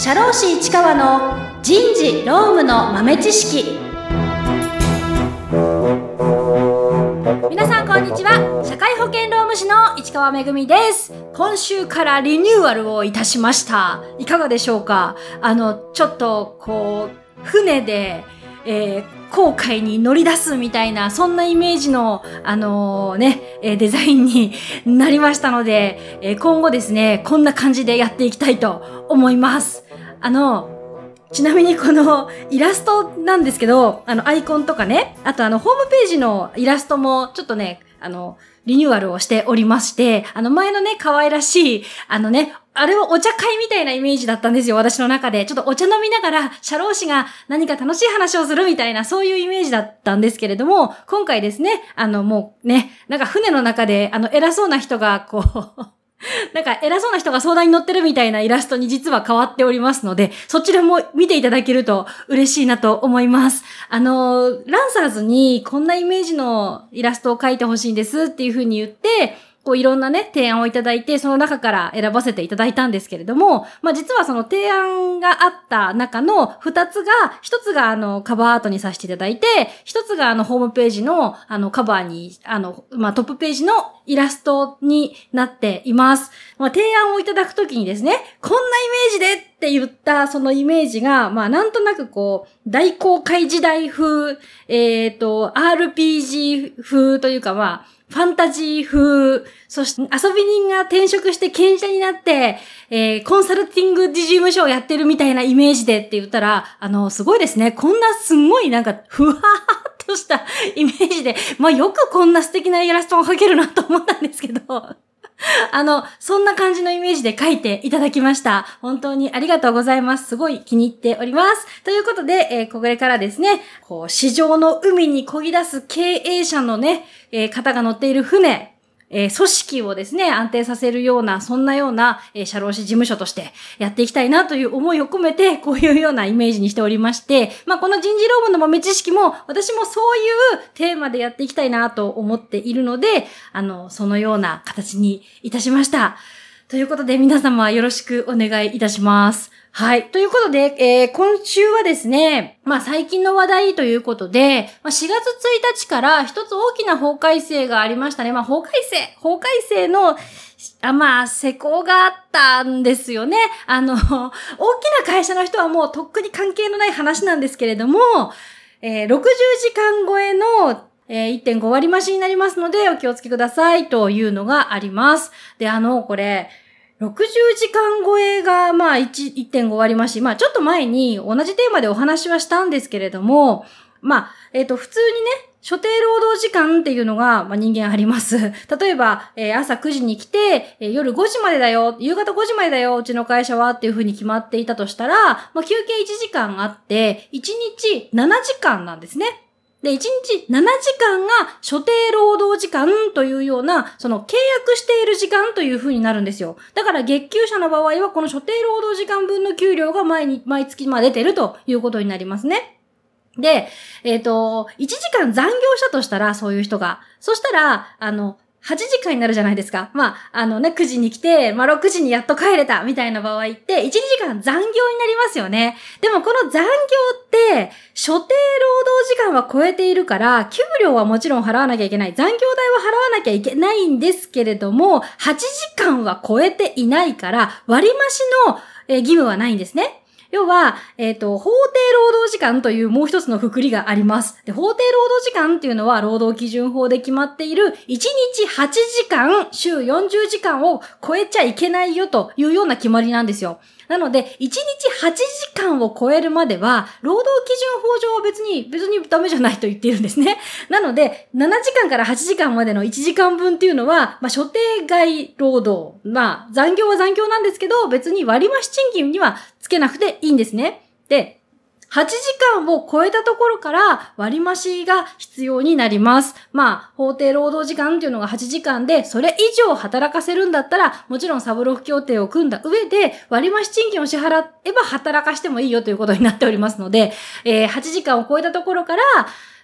社労士市川の人事労務の豆知識。皆さんこんにちは。社会保険労務士の市川めぐみです。今週からリニューアルをいたしました。いかがでしょうか？ちょっと船で、航海に乗り出すみたいな、そんなイメージの、デザインになりましたので、今後ですね、こんな感じでやっていきたいと思います。ちなみにこのイラストなんですけど、アイコンとかね、あとホームページのイラストもちょっとね、リニューアルをしておりまして、前のね、可愛らしい、あれはお茶会みたいなイメージだったんですよ、私の中で。ちょっとお茶飲みながら、社労士が何か楽しい話をするみたいな、そういうイメージだったんですけれども、今回ですね、もうね、なんか船の中で、偉そうな人が、なんか偉そうな人が相談に乗ってるみたいなイラストに実は変わっておりますので、そちらも見ていただけると嬉しいなと思います。ランサーズにこんなイメージのイラストを描いてほしいんですっていう風に言って、いろんなね、提案をいただいて、その中から選ばせていただいたんですけれども、実はその提案があった中の2つが、1つがカバーアートにさせていただいて、1つがホームページのカバーに、トップページのイラストになっています。提案をいただくときにですね、こんなイメージでって言ったそのイメージが、なんとなく大航海時代風、RPG 風というかファンタジー風、そして遊び人が転職して経営者になって、コンサルティング事務所をやってるみたいなイメージでって言ったら、すごいですね。こんなすごいなんか、ふわーっとしたイメージで、よくこんな素敵なイラストを描けるなと思ったんですけど、そんな感じのイメージで描いていただきました。本当にありがとうございます。すごい気に入っております。ということで、これからですね、市場の海に漕ぎ出す経営者のね、方が乗っている船、組織をですね、安定させるような、そんなような、社労士事務所としてやっていきたいなという思いを込めて、こういうようなイメージにしておりまして、この人事労務の豆知識も、私もそういうテーマでやっていきたいなと思っているので、そのような形にいたしました。ということで、皆様よろしくお願いいたします。はい。ということで、今週はですね、最近の話題ということで、4月1日から一つ大きな法改正がありましたね。法改正の、施行があったんですよね。大きな会社の人はもうとっくに関係のない話なんですけれども、60時間超えの1.5 割増しになりますので、お気をつけくださいというのがあります。で、これ、60時間超えが、1.5 割増し。ちょっと前に同じテーマでお話はしたんですけれども、普通にね、所定労働時間っていうのが、人間あります。例えば、朝9時に来て、夜5時までだよ、夕方5時までだよ、うちの会社はっていう風に決まっていたとしたら、休憩1時間あって、1日7時間なんですね。で、1日7時間が所定労働時間というような、その契約している時間という風になるんですよ。だから月給者の場合はこの所定労働時間分の給料が毎月出てるということになりますね。で、1時間残業したとしたら、そういう人が。そしたら、8時間になるじゃないですか。9時に来て、6時にやっと帰れた、みたいな場合って、1時間残業になりますよね。でもこの残業って、所定労働時間は超えているから、給料はもちろん払わなきゃいけない。残業代は払わなきゃいけないんですけれども、8時間は超えていないから、割増の義務はないんですね。要は、法定労働時間というもう一つの括りがあります。で、法定労働時間っていうのは労働基準法で決まっている1日8時間、週40時間を超えちゃいけないよというような決まりなんですよ。なので、1日8時間を超えるまでは、労働基準法上は別にダメじゃないと言っているんですね。なので、7時間から8時間までの1時間分っていうのは、所定外労働。残業は残業なんですけど、別に割増賃金にはつけなくていいんですね。で、8時間を超えたところから割増が必要になります。法定労働時間っていうのが8時間で、それ以上働かせるんだったら、もちろんサブロック協定を組んだ上で、割増賃金を支払えば働かしてもいいよということになっておりますので、8時間を超えたところから、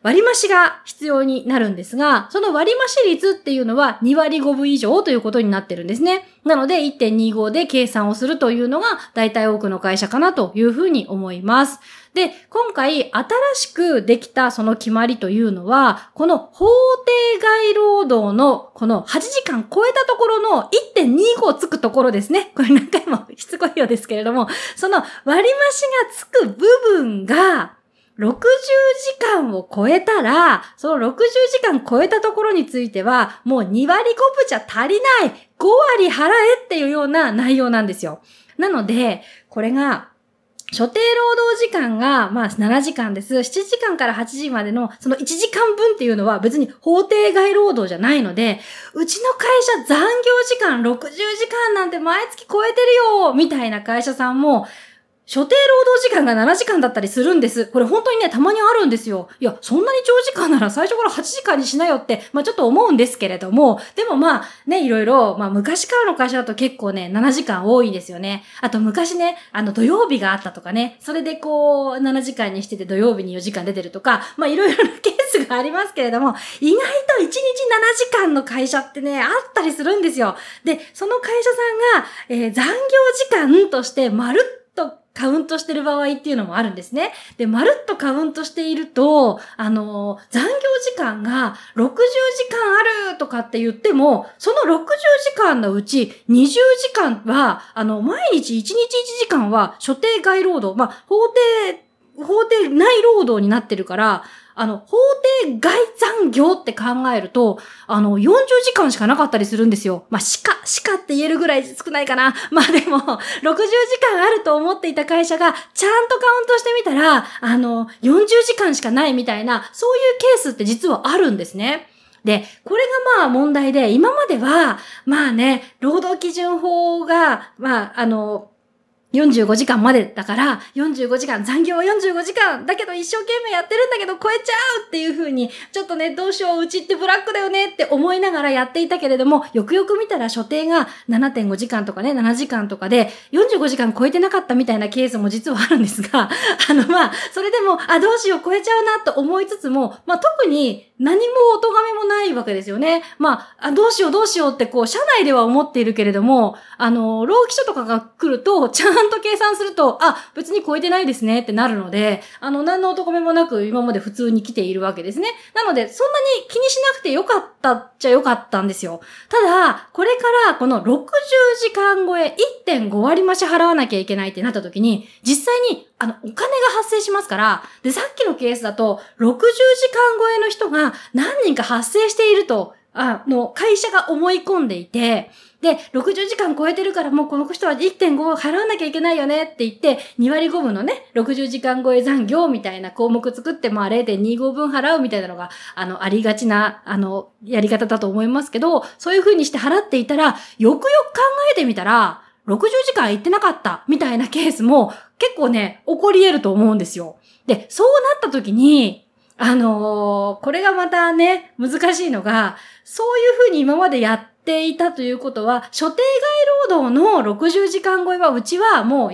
割増が必要になるんですが、その割増率っていうのは2割5分以上ということになってるんですね。なので 1.25 で計算をするというのが大体多くの会社かなというふうに思います。で、今回新しくできたその決まりというのは、この法定外労働のこの8時間超えたところの 1.25 つくところですね。これ何回もしつこいようですけれども、その割増がつく部分が60時間を超えたら、その60時間超えたところについては、もう2割5分じゃ足りない !5 割払えっていうような内容なんですよ。なので、これが、所定労働時間が、7時間です。7時間から8時までの、その1時間分っていうのは別に法定外労働じゃないので、うちの会社残業時間60時間なんて毎月超えてるよみたいな会社さんも、所定労働時間が7時間だったりするんです。これ本当にね、たまにあるんですよ。いや、そんなに長時間なら最初から8時間にしなよって、ちょっと思うんですけれども、でもいろいろ、昔からの会社だと結構ね、7時間多いですよね。あと昔ね、土曜日があったとかね、それで7時間にしてて土曜日に4時間出てるとか、いろいろなケースがありますけれども、意外と1日7時間の会社ってね、あったりするんですよ。で、その会社さんが、残業時間としてまるっとカウントしてる場合っていうのもあるんですね。で、まるっとカウントしていると、残業時間が60時間あるとかって言っても、その60時間のうち20時間は、毎日1日1時間は所定外労働、法定内労働になってるから、法定外残業って考えると、40時間しかなかったりするんですよ。しかって言えるぐらい少ないかな。でも、60時間あると思っていた会社が、ちゃんとカウントしてみたら、40時間しかないみたいな、そういうケースって実はあるんですね。で、これが問題で、今までは、労働基準法が、45時間までだから、45時間、残業は45時間だけど一生懸命やってるんだけど超えちゃうっていう風に、ちょっとね、どうしよう、うちってブラックだよねって思いながらやっていたけれども、よくよく見たら所定が 7.5 時間とかね、7時間とかで、45時間超えてなかったみたいなケースも実はあるんですが、それでも、どうしよう、超えちゃうなと思いつつも、特に何もお咎めもないわけですよね。どうしようって社内では思っているけれども、労基署とかが来ると、ちゃんと計算すると、別に超えてないですねってなるので、何のお咎めもなく今まで普通に来ているわけですね。なので、そんなに気にしなくてよかったっちゃよかったんですよ。ただ、これからこの60時間超え 1.5 割増し払わなきゃいけないってなった時に、実際にお金が発生しますから、で、さっきのケースだと、60時間超えの人が何人か発生していると、会社が思い込んでいて、で、60時間超えてるからもうこの人は 1.5 払わなきゃいけないよねって言って、2割5分のね、60時間超え残業みたいな項目作って、0.25 分払うみたいなのが、ありがちな、やり方だと思いますけど、そういう風にして払っていたら、よくよく考えてみたら、60時間行ってなかったみたいなケースも結構ね、起こり得ると思うんですよ。で、そうなった時に、これがまたね、難しいのが、そういう風に今までやっていたということは、所定外労働の60時間超えはうちはもう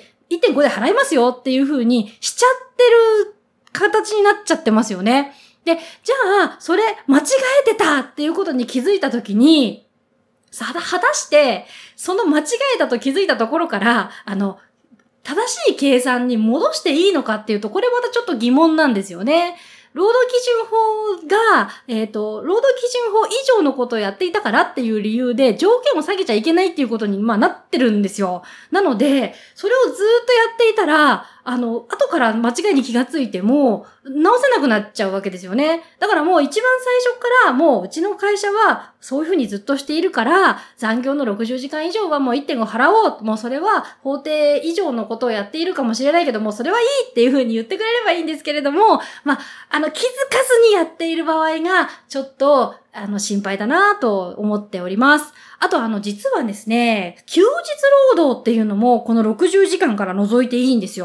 1.5 で払いますよっていう風にしちゃってる形になっちゃってますよね。で、じゃあ、それ間違えてたっていうことに気づいた時に、果たして、その間違えたと気づいたところから、正しい計算に戻していいのかっていうと、これまたちょっと疑問なんですよね。労働基準法が、労働基準法以上のことをやっていたからっていう理由で、条件を下げちゃいけないっていうことに、なってるんですよ。なので、それをずっとやっていたら、後から間違いに気がついても、直せなくなっちゃうわけですよね。だからもう一番最初からもううちの会社はそういうふうにずっとしているから、残業の60時間以上はもう 1.5 払おう。もうそれは法定以上のことをやっているかもしれないけども、それはいいっていうふうに言ってくれればいいんですけれども、気づかずにやっている場合が、ちょっと、心配だなと思っております。あと実はですね、休日労働っていうのもこの60時間から除いていいんですよ。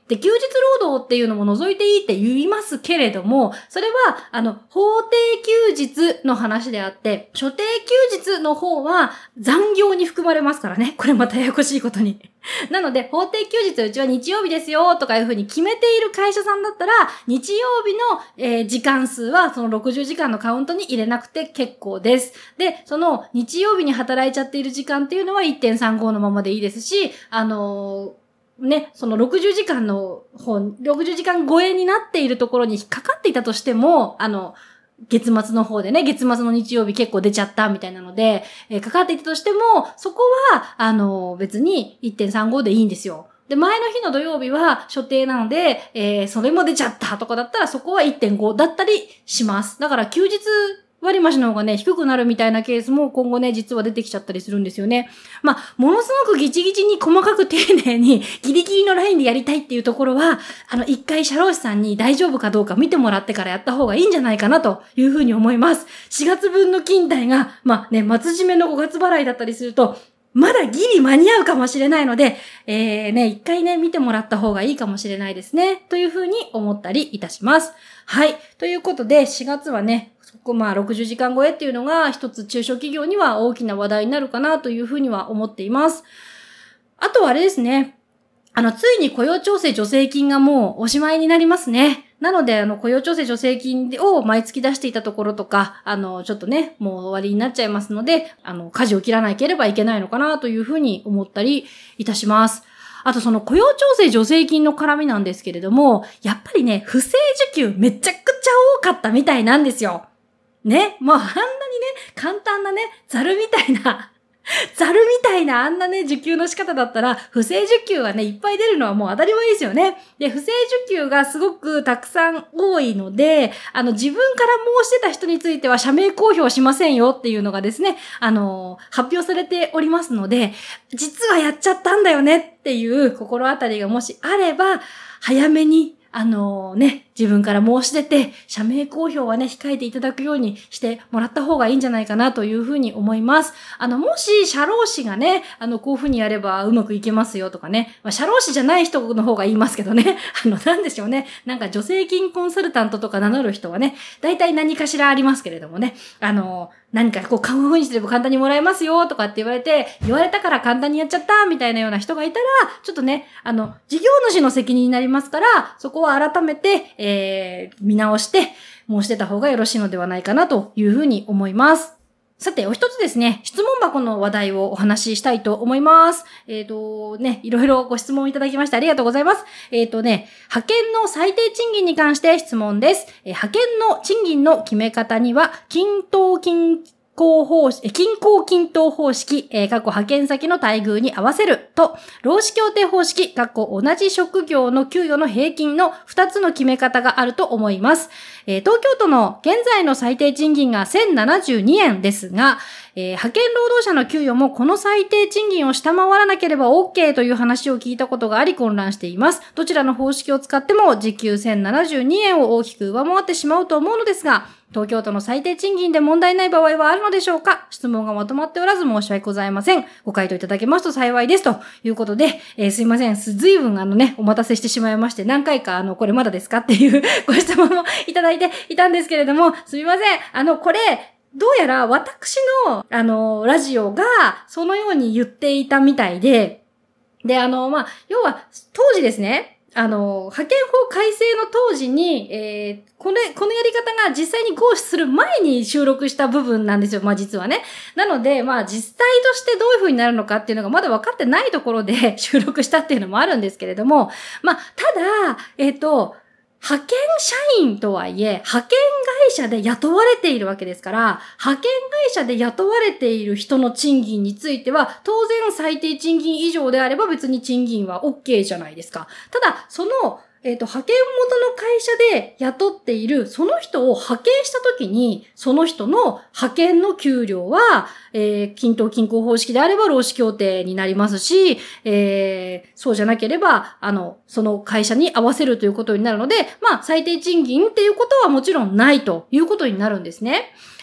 で、休日労働っていうのも除いていいって言いますけれども、それは、法定休日の話であって、所定休日の方は残業に含まれますからね。これまたややこしいことに。なので、法定休日うちは日曜日ですよとかいうふうに決めている会社さんだったら、日曜日の、時間数はその60時間のカウントに入れなくて結構です。で、その日曜日に働いちゃっている時間っていうのは 1.35 のままでいいですし、その60時間の60時間超えになっているところに引っかかっていたとしても、月末の方でね、月末の日曜日結構出ちゃったみたいなので、かかっていたとしても、そこは、別に 1.35 でいいんですよ。で、前の日の土曜日は所定なので、それも出ちゃったとかだったらそこは 1.5 だったりします。だから休日割増の方がね、低くなるみたいなケースも今後ね、実は出てきちゃったりするんですよね。ものすごくギチギチに細かく丁寧にギリギリのラインでやりたいっていうところは、一回社労士さんに大丈夫かどうか見てもらってからやった方がいいんじゃないかなというふうに思います。4月分の勤怠が、末締めの5月払いだったりすると、まだギリ間に合うかもしれないので、一回ね、見てもらった方がいいかもしれないですね。というふうに思ったりいたします。はい。ということで、4月はね、60時間超えっていうのが一つ中小企業には大きな話題になるかなというふうには思っています。あとはあれですね。ついに雇用調整助成金がもうおしまいになりますね。なので、雇用調整助成金を毎月出していたところとか、ちょっとね、もう終わりになっちゃいますので、舵を切らなければいけないのかなというふうに思ったりいたします。あとその雇用調整助成金の絡みなんですけれども、やっぱりね、不正受給めちゃくちゃ多かったみたいなんですよ。ね、あんなにね、簡単なね、ザルみたいなあんなね、受給の仕方だったら、不正受給がね、いっぱい出るのはもう当たり前ですよね。で、不正受給がすごくたくさん多いので、自分から申してた人については社名公表しませんよっていうのがですね、発表されておりますので、実はやっちゃったんだよねっていう心当たりがもしあれば、早めに自分から申し出て、社名公表はね、控えていただくようにしてもらった方がいいんじゃないかなというふうに思います。もし、社労士がね、こういうふうにやればうまくいけますよとかね、社労士じゃない人の方が言いますけどね、なんでしょうね、なんか助成金コンサルタントとか名乗る人はね、大体何かしらありますけれどもね、何かこう、こういうふうにすれば簡単にもらえますよとかって言われたから簡単にやっちゃったみたいなような人がいたら、ちょっとね、事業主の責任になりますから、そこは改めて、見直して申し出た方がよろしいのではないかなというふうに思います。さて、お一つですね、質問箱の話題をお話ししたいと思います。いろいろご質問いただきましてありがとうございます。派遣の最低賃金に関して質問です。派遣の賃金の決め方には、均等均衡方式、派遣先の待遇に合わせると、労使協定方式、同じ職業の給与の平均の2つの決め方があると思います。東京都の現在の最低賃金が1072円ですが、派遣労働者の給与もこの最低賃金を下回らなければ OK という話を聞いたことがあり混乱しています。どちらの方式を使っても時給1072円を大きく上回ってしまうと思うのですが、東京都の最低賃金で問題ない場合はあるのでしょうか？質問がまとまっておらず申し訳ございません。ご回答いただけますと幸いです。ということで、すいません。ずいぶんお待たせしてしまいまして、何回かこれまだですかっていうご質問もいただいていたんですけれども、すみません。これ、どうやら私の、ラジオがそのように言っていたみたいで、要は、当時ですね、派遣法改正の当時に、このやり方が実際に合否する前に収録した部分なんですよ。実はね。なので、実際としてどういう風になるのかっていうのがまだ分かってないところで収録したっていうのもあるんですけれども、ただ、派遣社員とはいえ、派遣会社で雇われているわけですから、派遣会社で雇われている人の賃金については、当然最低賃金以上であれば別に賃金は OK じゃないですか。ただ、その、派遣元の会社で雇っている、その人を派遣したときに、その人の派遣の給料は、均等均衡方式であれば労使協定になりますし、そうじゃなければ、その会社に合わせるということになるので、最低賃金っていうことはもちろんないということになるんですね。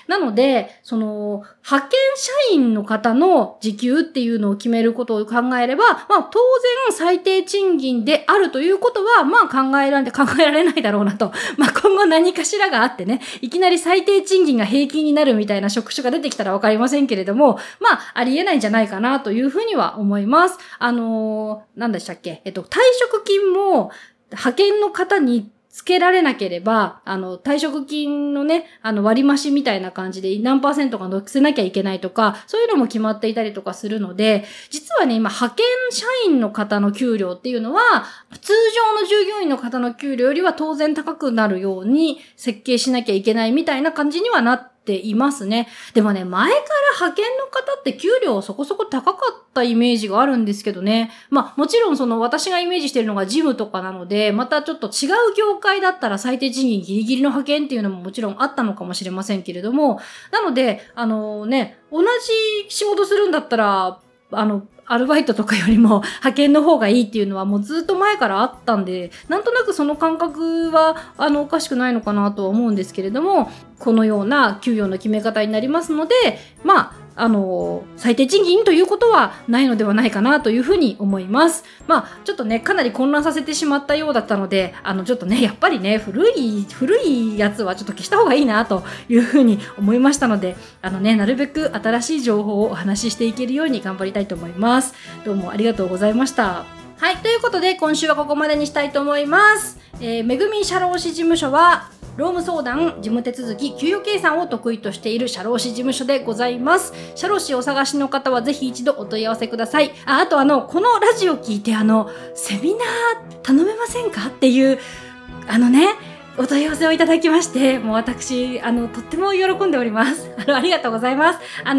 なので、派遣社員の方の時給っていうのを決めることを考えれば、当然最低賃金であるということは、考えられないだろうなと。今後何かしらがあってね、いきなり最低賃金が平均になるみたいな職種が出てきたらわかりませんけれども、ありえないんじゃないかなというふうには思います。何でしたっけ？退職金も派遣の方につけられなければ、退職金のね、割増みたいな感じで何%か乗せなきゃいけないとか、そういうのも決まっていたりとかするので、実はね、今、派遣社員の方の給料っていうのは、通常の従業員の方の給料よりは当然高くなるように設計しなきゃいけないみたいな感じにはなっていますね。でもね、前から派遣の方って給料そこそこ高かったイメージがあるんですけどね。もちろん私がイメージしてるのがジムとかなので、またちょっと違う業界だったら最低賃金ギリギリの派遣っていうのももちろんあったのかもしれませんけれども、なので、同じ仕事するんだったら、アルバイトとかよりも派遣の方がいいっていうのはもうずっと前からあったんで、なんとなくその感覚はおかしくないのかなとは思うんですけれども、このような給与の決め方になりますので、最低賃金ということはないのではないかなというふうに思います。ちょっとね、かなり混乱させてしまったようだったので、ちょっとね、やっぱりね、古いやつはちょっと消した方がいいなというふうに思いましたので、なるべく新しい情報をお話ししていけるように頑張りたいと思います。どうもありがとうございました。はい、ということで今週はここまでにしたいと思います。めぐみ社労士事務所は、労務相談、事務手続き、給与計算を得意としている社労士事務所でございます。社労士お探しの方はぜひ一度お問い合わせください。あとこのラジオ聞いてセミナー頼めませんかっていう、お問い合わせをいただきまして、もう私、とっても喜んでおります。ありがとうございます。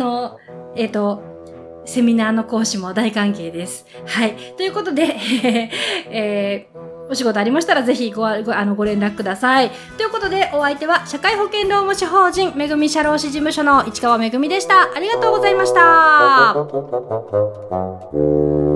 セミナーの講師も大歓迎です。はい。ということで、お仕事ありましたらぜひご連絡ください。ということで、お相手は社会保険労務士法人めぐみ社労士事務所の市川めぐみでした。ありがとうございました。